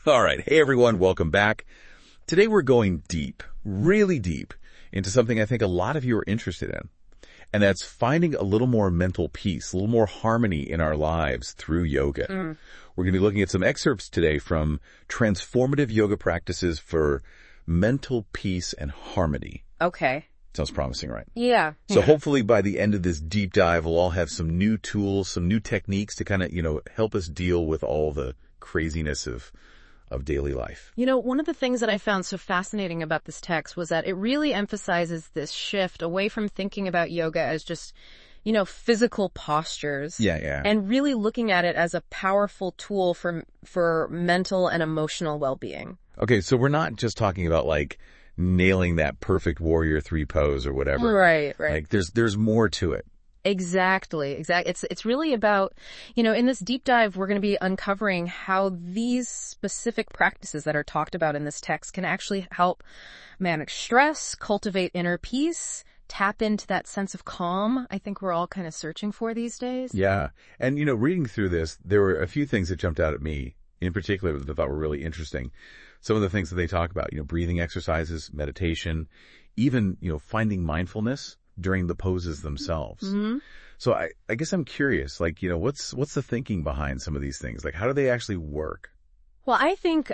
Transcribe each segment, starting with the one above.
All right. Hey, everyone. Welcome back. Today we're going deep, really deep, into something I think a lot of you are interested in. And that's finding a little more mental peace, a little more harmony in our lives through yoga. We're going to be looking at some excerpts today from transformative yoga practices for mental peace and harmony. Okay. Sounds promising, right? Yeah. So hopefully by the end of this deep dive, we'll all have some new tools, some new techniques to kind of, help us deal with all the craziness of daily life. One of the things that I found so fascinating about this text was that it really emphasizes this shift away from thinking about yoga as just, physical postures. Yeah. And really looking at it as a powerful tool for mental and emotional well-being. Okay, so we're not just talking about like nailing that perfect warrior 3 pose or whatever. Right. Like there's more to it. Exactly. It's really about, in this deep dive, we're going to be uncovering how these specific practices that are talked about in this text can actually help manage stress, cultivate inner peace, tap into that sense of calm I think we're all kind of searching for these days. Yeah. And, reading through this, there were a few things that jumped out at me, in particular, that I thought were really interesting. Some of the things that they talk about, breathing exercises, meditation, even, finding mindfulness during the poses themselves. Mm-hmm. So I guess I'm curious, what's the thinking behind some of these things? Like, how do they actually work? Well, I think,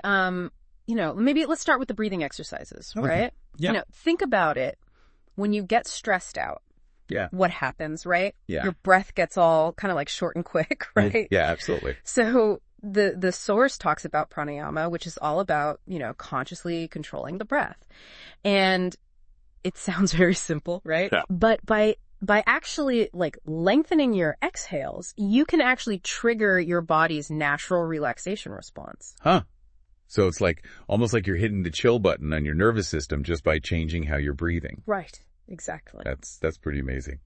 maybe let's start with the breathing exercises, right? Yeah. Think about it. When you get stressed out, yeah, what happens, right? Yeah. Your breath gets all kind of like short and quick, right? Yeah, absolutely. So the source talks about pranayama, which is all about, consciously controlling the breath. And it sounds very simple, right? Yeah. But by actually like lengthening your exhales, you can actually trigger your body's natural relaxation response. Huh. So it's like almost like you're hitting the chill button on your nervous system just by changing how you're breathing. Right. Exactly. That's pretty amazing.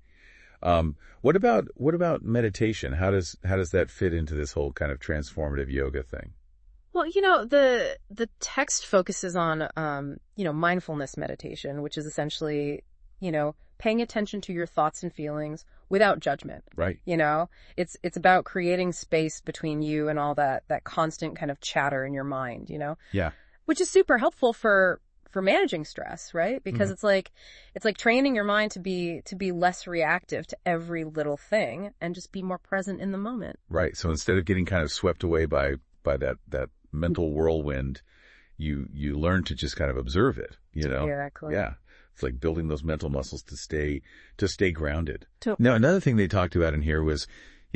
What about meditation? How does that fit into this whole kind of transformative yoga thing? Well, the text focuses on, mindfulness meditation, which is essentially, paying attention to your thoughts and feelings without judgment. Right. It's about creating space between you and all that constant kind of chatter in your mind, Yeah. Which is super helpful for managing stress, right? Because it's like training your mind to be less reactive to every little thing and just be more present in the moment. Right. So instead of getting kind of swept away by that mental whirlwind, you learn to just kind of observe it, Exactly. Yeah. It's like building those mental muscles to stay grounded. Now, another thing they talked about in here was,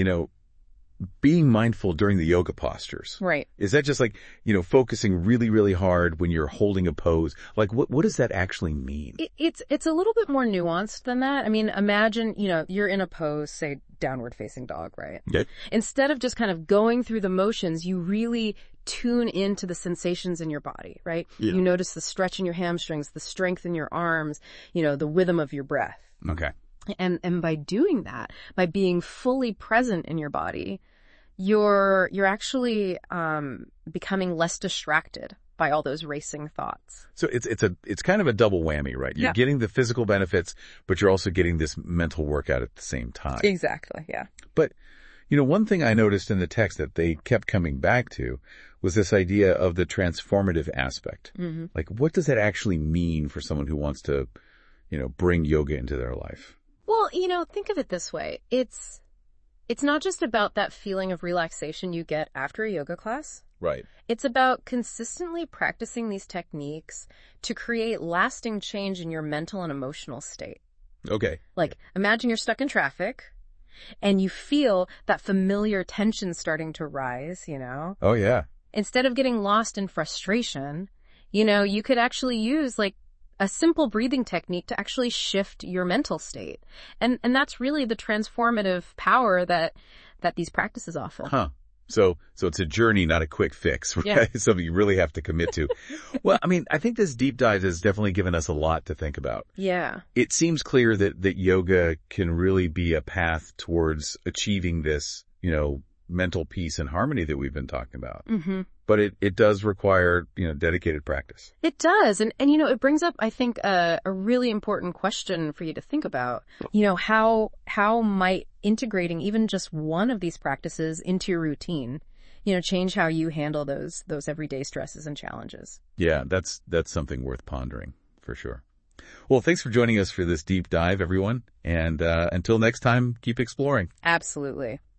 being mindful during the yoga postures. Right. Is that just like, focusing really, really hard when you're holding a pose? Like, what does that actually mean? It's a little bit more nuanced than that. I mean, imagine, you're in a pose, say downward facing dog, right? Okay. Instead of just kind of going through the motions, you really tune into the sensations in your body, right? Yeah. You notice the stretch in your hamstrings, the strength in your arms, the rhythm of your breath. Okay. And by doing that, by being fully present in your body, you're actually becoming less distracted by all those racing thoughts. So it's kind of a double whammy, right? You're getting the physical benefits, but you're also getting this mental workout at the same time. Exactly, yeah. But, one thing I noticed in the text that they kept coming back to was this idea of the transformative aspect. Mm-hmm. Like, what does that actually mean for someone who wants to, bring yoga into their life? Well, think of it this way. It's not just about that feeling of relaxation you get after a yoga class. Right. It's about consistently practicing these techniques to create lasting change in your mental and emotional state. Okay. Like, imagine you're stuck in traffic and you feel that familiar tension starting to rise, Oh, yeah. Instead of getting lost in frustration, you could actually use like a simple breathing technique to actually shift your mental state. And that's really the transformative power that these practices offer. Huh. So it's a journey, not a quick fix, right? Yeah. Something you really have to commit to. Well, I mean, I think this deep dive has definitely given us a lot to think about. Yeah. It seems clear that yoga can really be a path towards achieving this, mental peace and harmony that we've been talking about. Mm-hmm. But it does require, dedicated practice. It does. And it brings up, I think, a really important question for you to think about. How might integrating even just one of these practices into your routine, change how you handle those everyday stresses and challenges. Yeah, that's something worth pondering for sure. Well, thanks for joining us for this deep dive, everyone. And until next time, keep exploring. Absolutely.